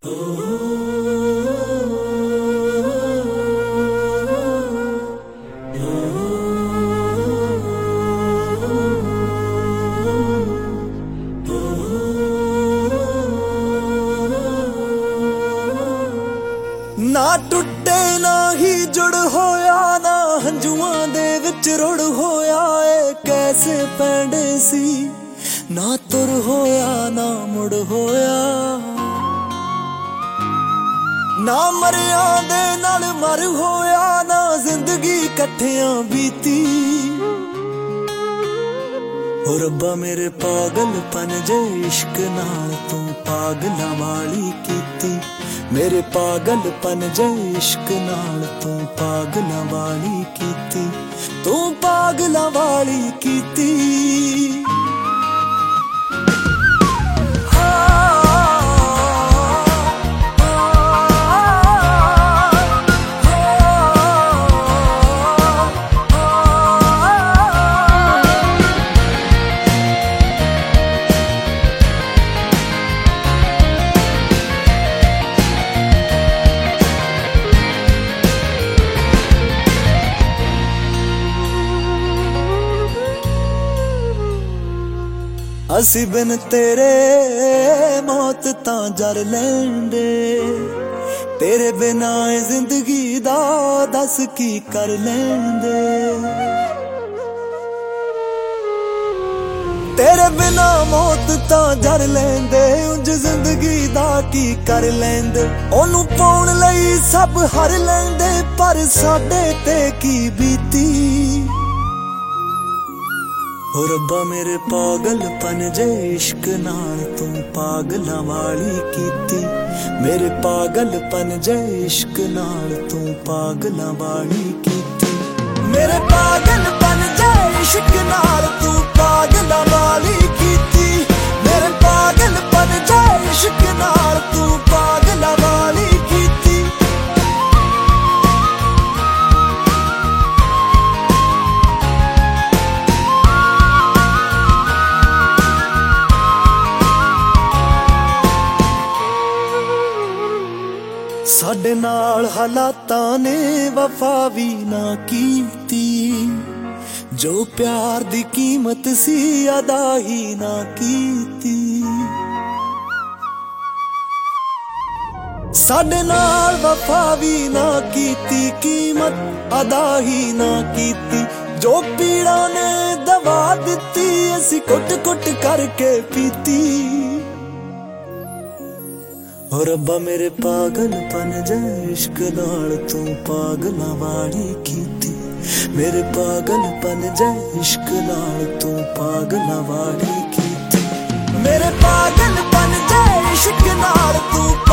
ना टुटे ना ही जुड़ होया, ना हंजुआं दे विच रुड़ होया ए कैसे पैंडे सी। ना तुर होया ना मुड़ होया, ना मरिया दे नाल मर होया, ना जिंदगी कट्ठियां बीती। ओ रब्बा मेरे पागलपन जे इश्क नाल तू पागलां वाली कीती। मेरे पागलपन जे इश्क नाल तू पागलां वाली कीती। तू पागलां वाली कीती। असी बिन तेरे मौत तां जर लैंदे, तेरे बिना जिंदगी दा दस की कर लैंदे। तेरे बिना मौत तां जर लैंदे, उंज जिंदगी दा की कर लैंदे। ओनू पाउण लई सब हर लैंदे, पर साडे ते की बीती। ओ रब्बा मेरे पागलपन जे इश्क नाल तू पागलां वाली कीती। मेरे पागलपन जे इश्क नाल तू पागलां वाली कीती। मेरे पागलपन जे इश्क नाल तू पागलां वाली कीती। मेरे पागलपन जे इश्क नाल तू पागलां वाली कीती। साडे नाल हालातां ने वफा भी ना कीती। जो प्यार दी कीमत सी अदा ही ना कीती। साडे नाल वफा भी ना कीती, कीमत अदा ही ना कीती। जो पीड़ा ने दवा दिती, असी कुट कुट करके पीती। ओ रब्बा मेरे पागलपन जे इश्क नाल तू पागलां वाली कीती। मेरे पागलपन जे इश्क नाल तू पागलां वाली कीती। मेरे पागलपन जे इश्क नाल तू